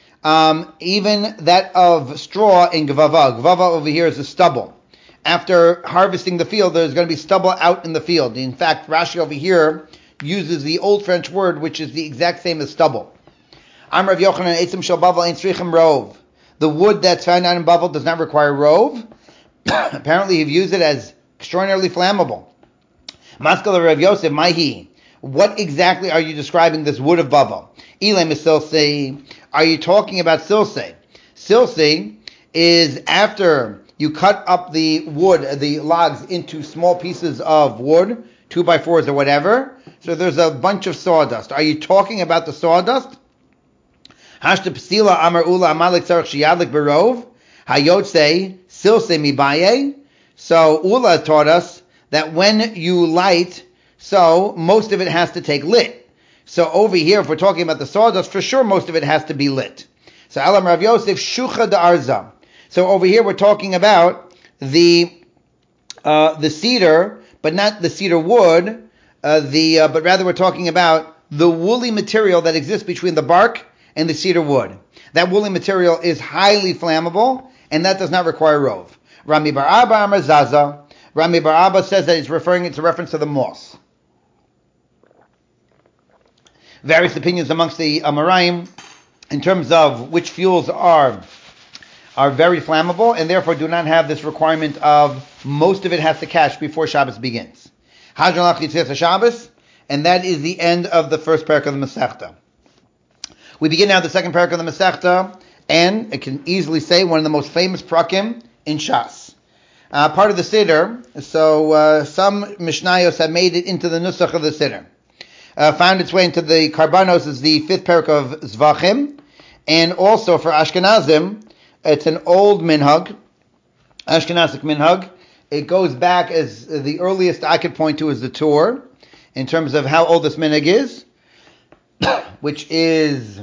Even that of straw in gevava. Gevava over here is the stubble. After harvesting the field, there's going to be stubble out in the field. In fact, Rashi over here uses the old French word, which is the exact same as stubble. Am Rav Yochanan etzim shel bavel ein tzrichim rov. The wood that's found out in bavel does not require rov. Apparently, he views it as extraordinarily flammable. Maskal Rav Yosef, Maihi. What exactly are you describing this wood of bavel? Ilem is silsei. Are you talking about silsei? Silsei is after you cut up the wood, the logs, into small pieces of wood, 2x4s or whatever. So there's a bunch of sawdust. Are you talking about the sawdust? Hashta psila amar ula amalik tzarich sheyadlik berov. Hayotze silsei mibaye. So Ula taught us that when you light, so most of it has to take lit. So over here, if we're talking about the sawdust, for sure most of it has to be lit. So Alam Rav Yosef shucha da'arza. So over here we're talking about the cedar, but not the cedar wood, but rather we're talking about the woolly material that exists between the bark and the cedar wood. That woolly material is highly flammable, and that does not require rov. Rami Bar Abba Amar Zaza. Rami Bar Abba says that it's a reference to the moss. Various opinions amongst the Amoraim in terms of which fuels are very flammable and therefore do not have this requirement of most of it has to catch before Shabbos begins. Hadron Lach Shabbos, and that is the end of the first parak of the Masechta. We begin now the second parak of the Masechta, and I can easily say one of the most famous prakim in Shas. Part of the Siddur, so some Mishnayos have made it into the Nusach of the Siddur. Found its way into the Karbanos is the 5th parak of Zvachim, and also for Ashkenazim, it's an old minhag, Ashkenazic minhag. It goes back as the earliest I could point to is the Torah, in terms of how old this minhag is, which is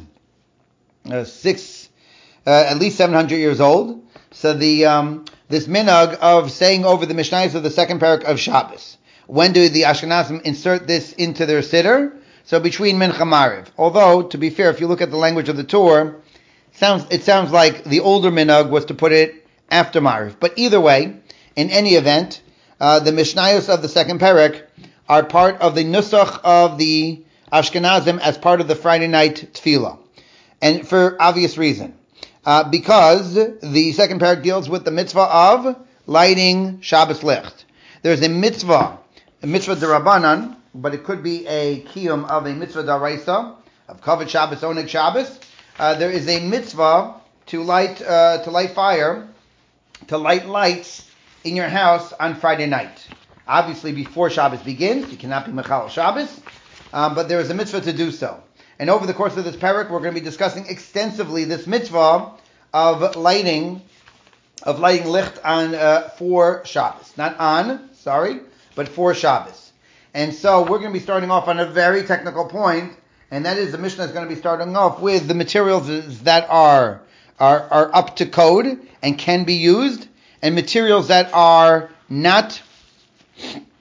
at least 700 years old. So this minhag of saying over the Mishnayos of the second parak of Shabbos. When do the Ashkenazim insert this into their siddur? So between Mincha Mariv. Although, to be fair, if you look at the language of the Torah, it sounds like the older minhag was to put it after Mariv. But either way, in any event, the Mishnayos of the second parak are part of the Nusach of the Ashkenazim as part of the Friday night tefillah. And for obvious reason. Because the second parak deals with the mitzvah of lighting Shabbos licht. There's a mitzvah d'Rabbanan, but it could be a kiyum of a mitzvah d'Oraisa, of kavod Shabbos, oneg Shabbos. There is a mitzvah to light fire, to light lights in your house on Friday night. Obviously, before Shabbos begins, you cannot be mechal Shabbos, but there is a mitzvah to do so. And over the course of this parak, we're going to be discussing extensively this mitzvah of lighting licht on for Shabbos. Not on, but for Shabbos. And so we're going to be starting off on a very technical point, and that is the Mishnah is going to be starting off with the materials that are up to code and can be used, and materials that are not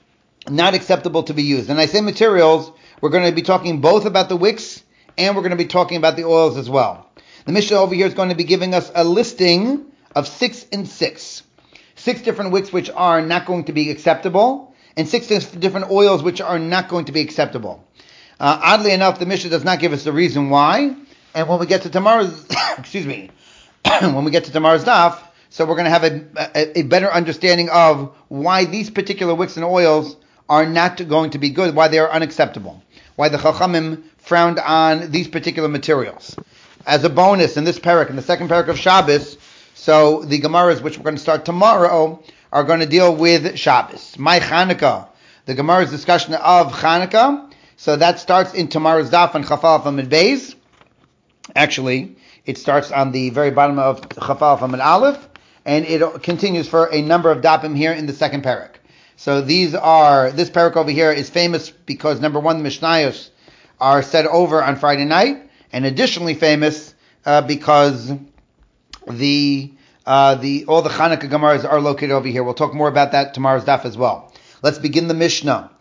not acceptable to be used. And I say materials, we're going to be talking both about the wicks and we're going to be talking about the oils as well. The Mishnah over here is going to be giving us a listing of 6 and 6. 6 different wicks which are not going to be acceptable, and 6 different oils which are not going to be acceptable. Oddly enough, the Mishnah does not give us the reason why, and when we get to tomorrow's, when we get to tomorrow's daf, so we're going to have a better understanding of why these particular wicks and oils are not going to be good, why they are unacceptable, why the Chachamim frowned on these particular materials. As a bonus, in this parak, in the second parak of Shabbos, so the Gemaras, which we're going to start tomorrow, are going to deal with Shabbos. My Chanukah, the Gemara's discussion of Chanukah, so that starts in tomorrow's daf on Chafal Amid Beis. Actually, it starts on the very bottom of Chafal Amid Aleph, and it continues for a number of dapim here in the second parak. So this parak over here is famous because, number one, the Mishnayos are said over on Friday night, and additionally famous because all the Chanukah Gemaras are located over here. We'll talk more about that tomorrow's daf as well. Let's begin the Mishnah.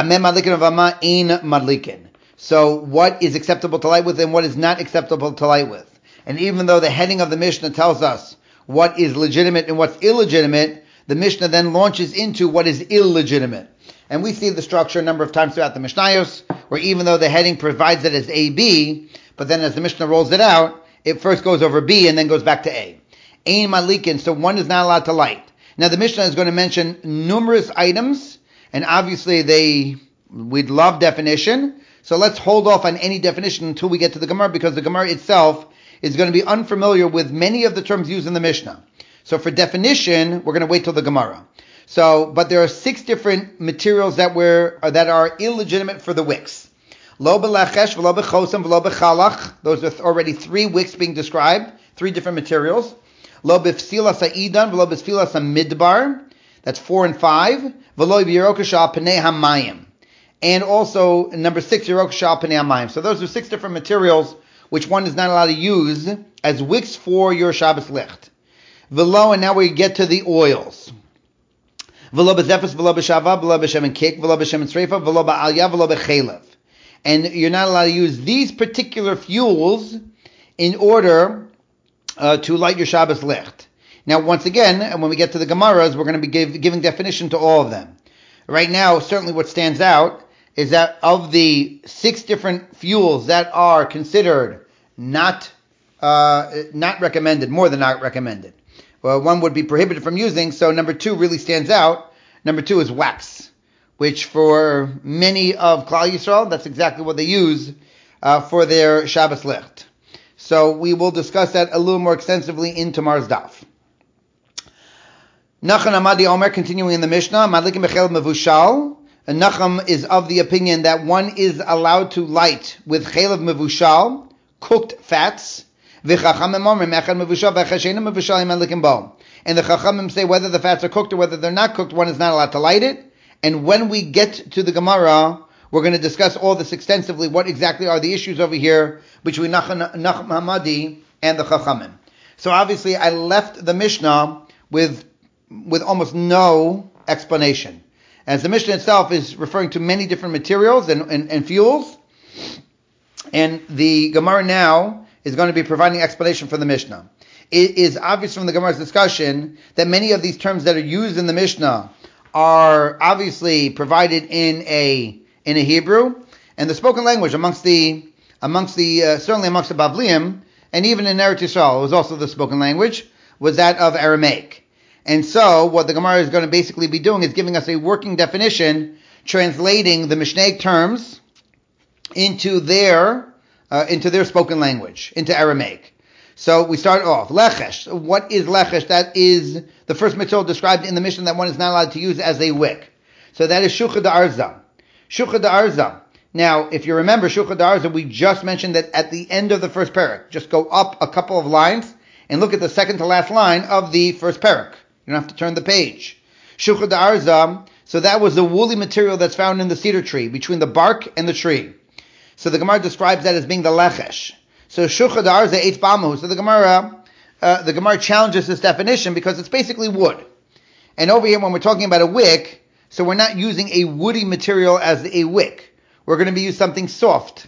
So what is acceptable to light with and what is not acceptable to light with? And even though the heading of the Mishnah tells us what is legitimate and what's illegitimate, the Mishnah then launches into what is illegitimate. And we see the structure a number of times throughout the Mishnayos, where even though the heading provides it as A, B, but then as the Mishnah rolls it out, it first goes over B and then goes back to A. Ein Malikin, so one is not allowed to light. Now the Mishnah is going to mention numerous items, and obviously we'd love definition, so let's hold off on any definition until we get to the Gemara, because the Gemara itself is going to be unfamiliar with many of the terms used in the Mishnah. So for definition, we're going to wait till the Gemara. But there are 6 different materials that are illegitimate for the wicks. Lo b'lachesh, v'lo b'chosam, v'lo b'chalach. Those are already 3 wicks being described, 3 different materials. Lo b'fsila sa'idan, v'lo b'fsila samidbar. That's 4 and 5. V'lo b'yirokash al pnei hamayim. And also, number 6, yirokash al pnei hamayim. So those are 6 different materials which one is not allowed to use as wicks for your Shabbos licht. V'lo, and now we get to the oils. V'lo b'zefes, v'lo b'shava, v'lo b'shemen kik, v'lo b'shemen sreifa, v'lo ba'alya, v'lo b'chelev. And you're not allowed to use these particular fuels in order to light your Shabbos licht. Now, once again, when we get to the Gemaras, we're going to be giving definition to all of them. Right now, certainly what stands out is that of the 6 different fuels that are considered not recommended, more than not recommended, well, one would be prohibited from using, so number 2 really stands out. Number 2 is wax, which for many of Klal Yisrael, that's exactly what they use for their Shabbos licht. So we will discuss that a little more extensively in tomorrow's daf. Nachum Amadi Omer, continuing in the Mishnah, Madlikim b'chelev mevushal. And Nachum is of the opinion that one is allowed to light with chelev mevushal, cooked fats. And the Chachamim say whether the fats are cooked or whether they're not cooked, one is not allowed to light it. And when we get to the Gemara, we're going to discuss all this extensively, what exactly are the issues over here between Nachum Hamadi and the Chachamim. So obviously I left the Mishnah with almost no explanation, as the Mishnah itself is referring to many different materials and fuels, and the Gemara now is going to be providing explanation for the Mishnah. It is obvious from the Gemara's discussion that many of these terms that are used in the Mishnah are obviously provided in a Hebrew, and the spoken language amongst the certainly amongst the Bavliim, and even in Eretz Yisrael, it was also the spoken language, was that of Aramaic. And so what the Gemara is going to basically be doing is giving us a working definition, translating the Mishnaic terms into their spoken language, into Aramaic. So we start off. Lechesh. What is lechesh? That is the first material described in the Mishnah that one is not allowed to use as a wick. So that is shucha da'arza. Shucha da'arza. Now, if you remember shucha da'arza, we just mentioned that at the end of the first parak. Just go up a couple of lines and look at the second to last line of the first parak. You don't have to turn the page. Shucha da'arza, so that was the woolly material that's found in the cedar tree, between the bark and the tree. So the Gemara describes that as being the lechesh. So shucha da'arza eitz b'amahu. So the Gemara challenges this definition because it's basically wood. And over here, when we're talking about a wick, so we're not using a woody material as a wick. We're going to be using something soft.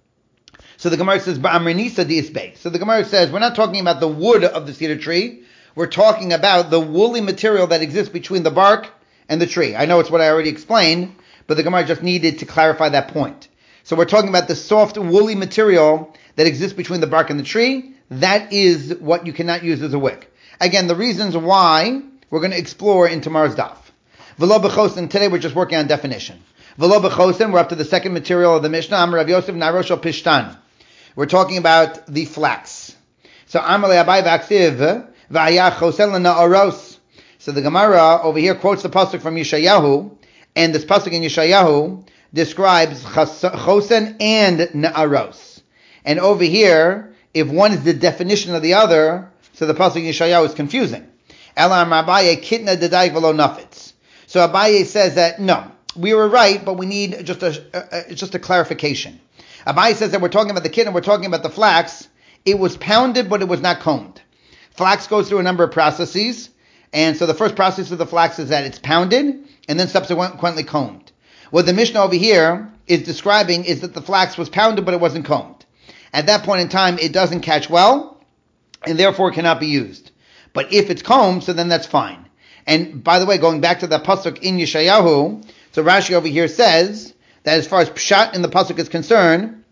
So the Gemara says, "Ba'amrinisa di'isbei." So the Gemara says, we're not talking about the wood of the cedar tree. We're talking about the woolly material that exists between the bark and the tree. I know it's what I already explained, but the Gemara just needed to clarify that point. So we're talking about the soft, woolly material that exists between the bark and the tree. That is what you cannot use as a wick. Again, the reasons why we're going to explore in tomorrow's daf. V'lo b'chosen, today we're just working on definition. V'lo b'chosen, we're up to the second material of the Mishnah. Amar Rav Yosef Narosh Pishtan. We're talking about the flax. So Amar le'abai v'aksiv v'ayach chosen l'na'aros. So the Gemara over here quotes the pasuk from Yeshayahu, and this pasuk in Yeshayahu describes chosen and na'aros. And over here, if one is the definition of the other, so the pasuk in Yeshayahu is confusing. Elam Abaye kitna dedayik v'lo nafitz. So Abaye says that no, we were right, but we need just a clarification. Abaye says that we're talking about the kitna, we're talking about the flax. It was pounded, but it was not combed. Flax goes through a number of processes, and so the first process of the flax is that it's pounded and then subsequently combed. What the Mishnah over here is describing is that the flax was pounded, but it wasn't combed. At that point in time, it doesn't catch well, and therefore it cannot be used. But if it's combed, so then that's fine. And by the way, going back to the pasuk in Yeshayahu, so Rashi over here says that as far as pshat in the pasuk is concerned,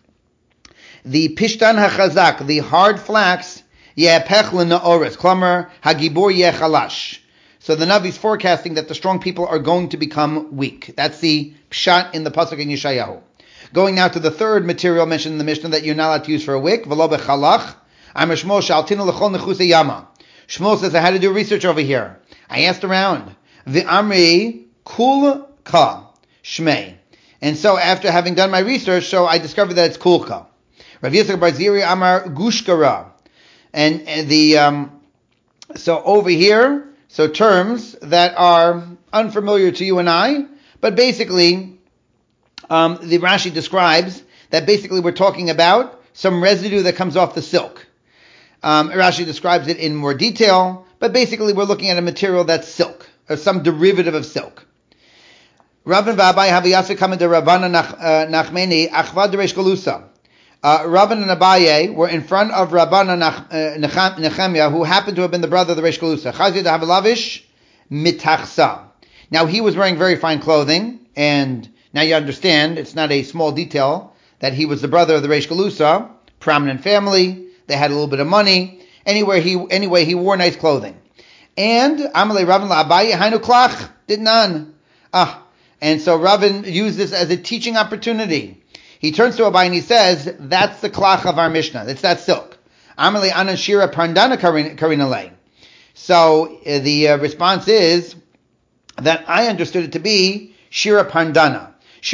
the pishtan hachazak, the hard flax, ye'apech l'na'ores, klamer hagibor ye'chalash. So the Navi is forecasting that the strong people are going to become weak. That's the pshat in the pasuk in Yeshayahu. Going now to the third material mentioned in the Mishnah that you're not allowed to use for a wick, v'lo bechalach, amar Shmuel shaltinu l'chol nechusei yama. Shmuel says, I had to do research over here. I asked around. V'amri kul ka shmei. And so after having done my research, so I discovered that it's kulka. Rav Yitzchak bar Ziri amar gushkara. And so over here, so terms that are unfamiliar to you and I, but basically, the Rashi describes that basically we're talking about some residue that comes off the silk. Rashi describes it in more detail, but basically we're looking at a material that's silk, or some derivative of silk. Rabban v'Abai haviyasik kamid Rabban Nachmeni achvad deresh galusa. Rabban and Abaye were in front of Rabban Nechemia, who happened to have been the brother of the Reish Galusa. Chazid havelavish mitachsa. Now he was wearing very fine clothing, and now you understand it's not a small detail that he was the brother of the Reish Galusa, prominent family. They had a little bit of money. Anyway, he wore nice clothing. And Amalei Rabban la'Abaye hainu klach did none. And so Rabban used this as a teaching opportunity. He turns to Abaye and he says, that's the klach of our Mishnah. It's that silk. Amalei anan shira parndana karinalei. So the response is that I understood it to be shira parndana.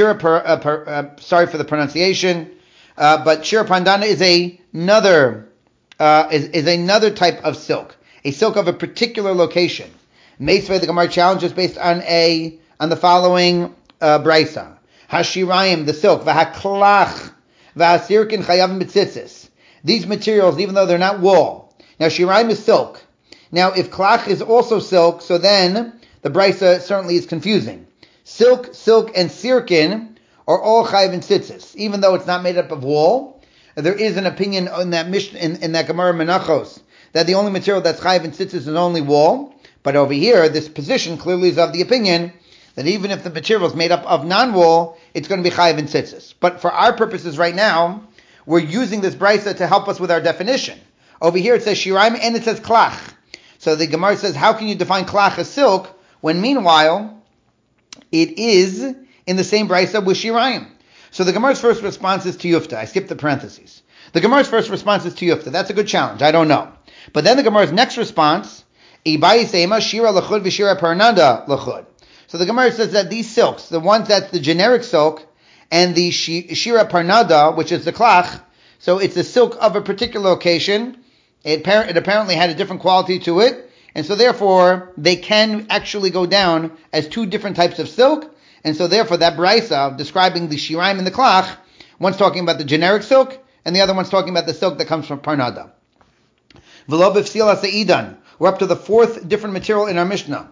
Sorry for the pronunciation, but shira parndana is another type of silk, a silk of a particular location. Meisvei, the Gemara challenges based on the following brisa. Hashirayim, the silk, v'haklach, v'hasirkin chayavim b'tzitzis. These materials, even though they're not wool. Now, shirayim is silk. Now, if klach is also silk, so then the brisa certainly is confusing. Silk, and sirkin are all chayav and tzitzis, even though it's not made up of wool. There is an opinion in that Mishnah, in that Gemara Menachos, that the only material that's chayav and tzitzis is only wool. But over here, this position clearly is of the opinion that even if the material is made up of non-wool, it's going to be chayav and tzitzis. But for our purposes right now, we're using this brisa to help us with our definition. Over here it says shiraim and it says klach. So the Gemara says, how can you define klach as silk when meanwhile it is in the same brisa with shiraim? So the Gemara's first response is to Yufta. I skipped the parentheses. The Gemara's first response is to Yufta. That's a good challenge. I don't know. But then the Gemara's next response, Ibai Seima Shira Lachud V'Shira Parnanda Lachud. So the Gemara says that these silks, the ones that's the generic silk, and the Shira Parnada, which is the klach, so it's a silk of a particular location. It apparently had a different quality to it, and so therefore they can actually go down as two different types of silk. And so therefore that brisa describing the shiraim and the klach, one's talking about the generic silk, and the other one's talking about the silk that comes from Parnada. V'lo b'fsila se'idan. We're up to the fourth different material in our Mishnah.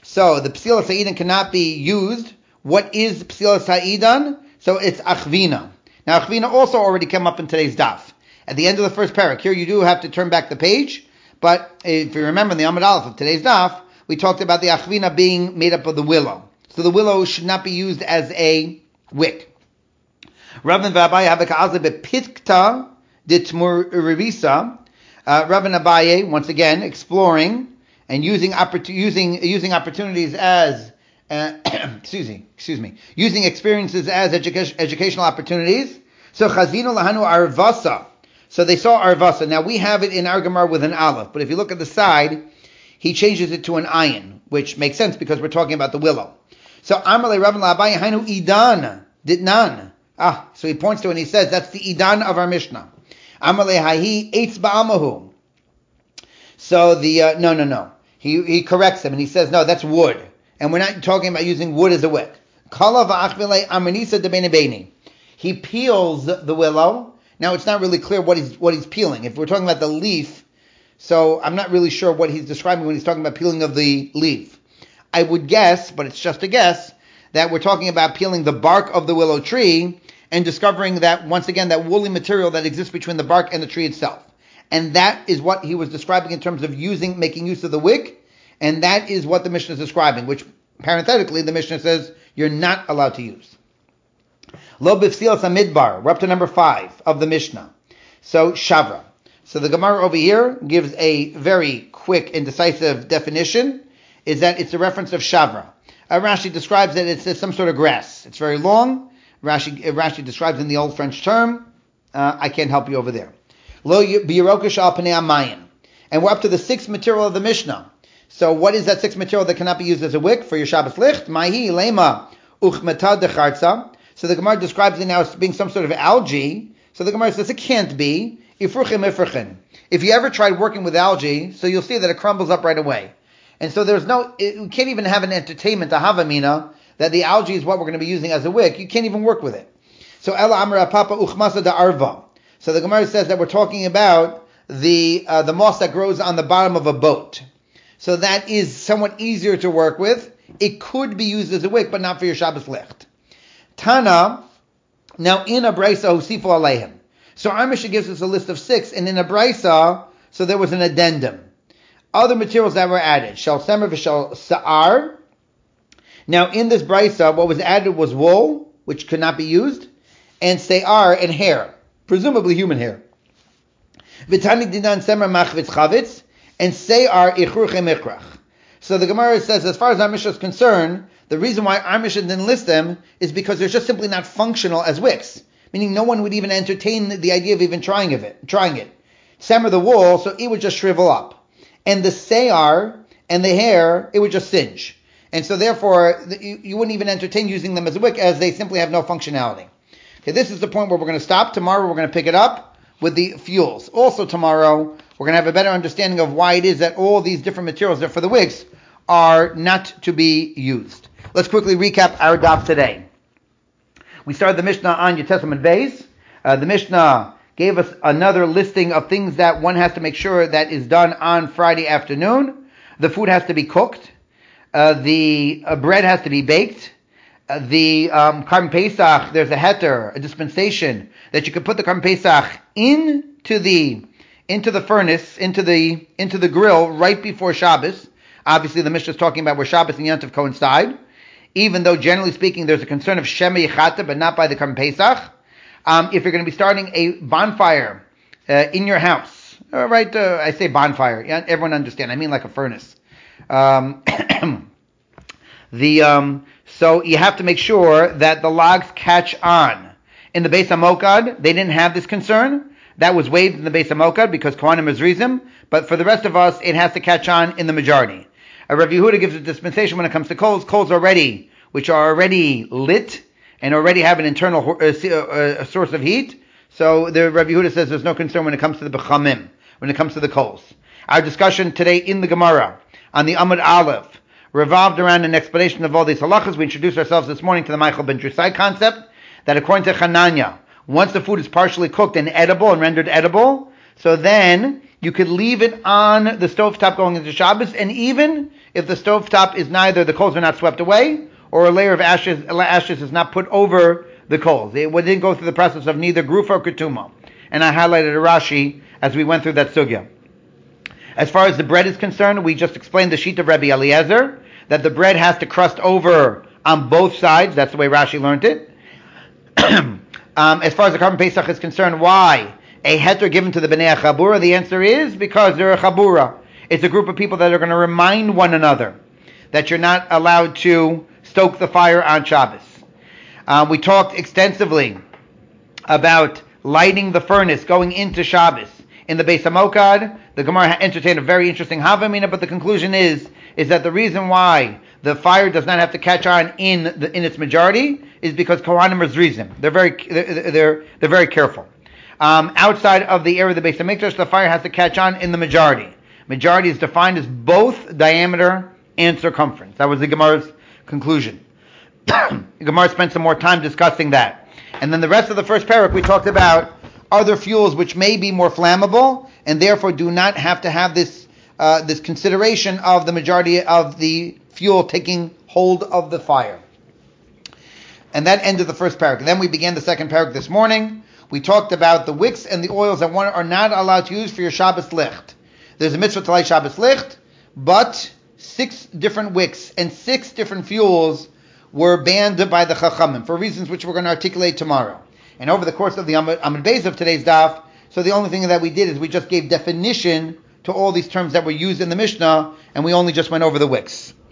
So the Psila Sa'idan cannot be used. What is Psila Sa'idan? So it's Achvina. Now Achvina also already came up in today's daf. At the end of the first parak, here you do have to turn back the page, but if you remember in the Amud Aleph of today's daf, we talked about the Achvina being made up of the willow. So the willow should not be used as a wick. Rav and Abaye have a ka'azle bepikta ditmur revisa. Rav and Abaye, once again, exploring and using opportunities as using experiences as educational opportunities. So chazino lahanu arvasa. So they saw arvasa. Now we have it in our Gemara with an aleph, but if you look at the side, he changes it to an ayin, which makes sense because we're talking about the willow. So Amalei Rav Abaye hainu idan ditnan. So he points to it and he says that's the idan of our Mishnah. Amalei hahi eitz ba'amahu. So the no. He corrects him and he says no, that's wood, and we're not talking about using wood as a wick. Kala va'achvilei amanisa debenebeni. He peels the willow. Now it's not really clear what he's peeling. If we're talking about the leaf, so I'm not really sure what he's describing when he's talking about peeling of the leaf. I would guess, but it's just a guess, that we're talking about peeling the bark of the willow tree and discovering that, once again, that woolly material that exists between the bark and the tree itself. And that is what he was describing in terms of making use of the wick, and that is what the Mishnah is describing, which parenthetically the Mishnah says you're not allowed to use. Lo b'fsilas hamidbar. We're up to number 5 of the Mishnah. So shavra. So the Gemara over here gives a very quick and decisive definition, is that it's a reference of shavra. Rashi describes that it's some sort of grass. It's very long. Rashi describes in the old French term. I can't help you over there. Lo b'yirokish al pnei hamayim. And we're up to the 6th material of the Mishnah. So what is that 6th material that cannot be used as a wick for your Shabbos licht? Mahi lema uchmeta decharza. So the Gemara describes it now as being some sort of algae. So the Gemara says it can't be. Ifruchim. If you ever tried working with algae, so you'll see that it crumbles up right away. And so you can't even have an entertainment, a havamina, that the algae is what we're going to be using as a wick. You can't even work with it. So ela amra papa uchmasa da arva. So the Gemara says that we're talking about the moss that grows on the bottom of a boat. So that is somewhat easier to work with. It could be used as a wick, but not for your Shabbos licht. Tana, now in a Braisa, Husifu Aleihim. So our Mishnah gives us a list of 6, and in a Braisa, so there was an addendum. Other materials that were added, Shal Semer v'Shal Sa'ar. Now in this Braisa, what was added was wool, which could not be used, and Se'ar and hair, presumably human hair. V'tani dinan Semer machvitz chavitz, and Se'ar ichruche michrach. So the Gemara says, as far as our Mishnah is concerned, the reason why our Mishnah didn't list them is because they're just simply not functional as wicks. Meaning no one would even entertain the idea of even trying it. Semer the wool, so it would just shrivel up. And the Se'ar and the hair, it would just singe. And so therefore, you wouldn't even entertain using them as a wick, as they simply have no functionality. Okay, this is the point where we're going to stop. Tomorrow we're going to pick it up with the fuels. Also tomorrow, we're going to have a better understanding of why it is that all these different materials that are for the wicks are not to be used. Let's quickly recap our daf today. We started the Mishnah on Yud Testament Beis. The Mishnah gave us another listing of things that one has to make sure that is done on Friday afternoon. The food has to be cooked. The bread has to be baked. The Karban Pesach, there's a heter, a dispensation, that you can put the Karban Pesach into the furnace, into the grill right before Shabbos. Obviously, the Mishnah is talking about where Shabbos and Yontif coincide. Even though, generally speaking, there's a concern of Shema Yechata, but not by the Karban Pesach. If you're going to be starting a bonfire in your house, right? I say bonfire. Yeah, everyone understand. I mean like a furnace. So you have to make sure that the logs catch on. In the Beis HaMokad, they didn't have this concern. That was waived in the Beis HaMokad because Kohanim is Rizim. But for the rest of us, it has to catch on in the majority. Rav Yehuda gives a dispensation when it comes to coals. Coals which are already lit and already have an internal source of heat. So the Rav Yehuda says there's no concern when it comes to the bechamim, when it comes to the coals. Our discussion today in the Gemara on the Amud Aleph revolved around an explanation of all these halachas. We introduced ourselves this morning to the Michael ben Drusai concept that according to Chananya, once the food is partially cooked and edible and rendered edible, so then you could leave it on the stovetop going into Shabbos, and even if the stovetop is neither, the coals are not swept away, or a layer of ashes is not put over the coals. It didn't go through the process of neither grufa or ketuma. And I highlighted a Rashi as we went through that sugya. As far as the bread is concerned, we just explained the sheet of Rabbi Eliezer, that the bread has to crust over on both sides. That's the way Rashi learned it. As far as the Karban Pesach is concerned, why a heter given to the Bnei Chabura? The answer is because they're a Chabura. It's a group of people that are going to remind one another that you're not allowed to stoke the fire on Shabbos. We talked extensively about lighting the furnace going into Shabbos. In the Beis HaMokad, the Gemara entertained a very interesting Havamina, but the conclusion is that the reason why the fire does not have to catch on in its majority is because Kohanim are zrizim. They're very careful. Outside of the area of the Beis HaMikdash, the fire has to catch on in the majority. Majority is defined as both diameter and circumference. That was the Gemara's conclusion. The Gemara spent some more time discussing that. And then the rest of the first parak we talked about other fuels which may be more flammable and therefore do not have to have this consideration of the majority of the fuel taking hold of the fire. And that ended the first parak. And then we began the second parak this morning. We talked about the wicks and the oils that one are not allowed to use for your Shabbos licht. There's a mitzvah to light Shabbos licht, but 6 different wicks and 6 different fuels were banned by the Chachamim for reasons which we're going to articulate tomorrow. And over the course of the Amud Beis of today's daf, so the only thing that we did is we just gave definition to all these terms that were used in the Mishnah, and we only just went over the wicks.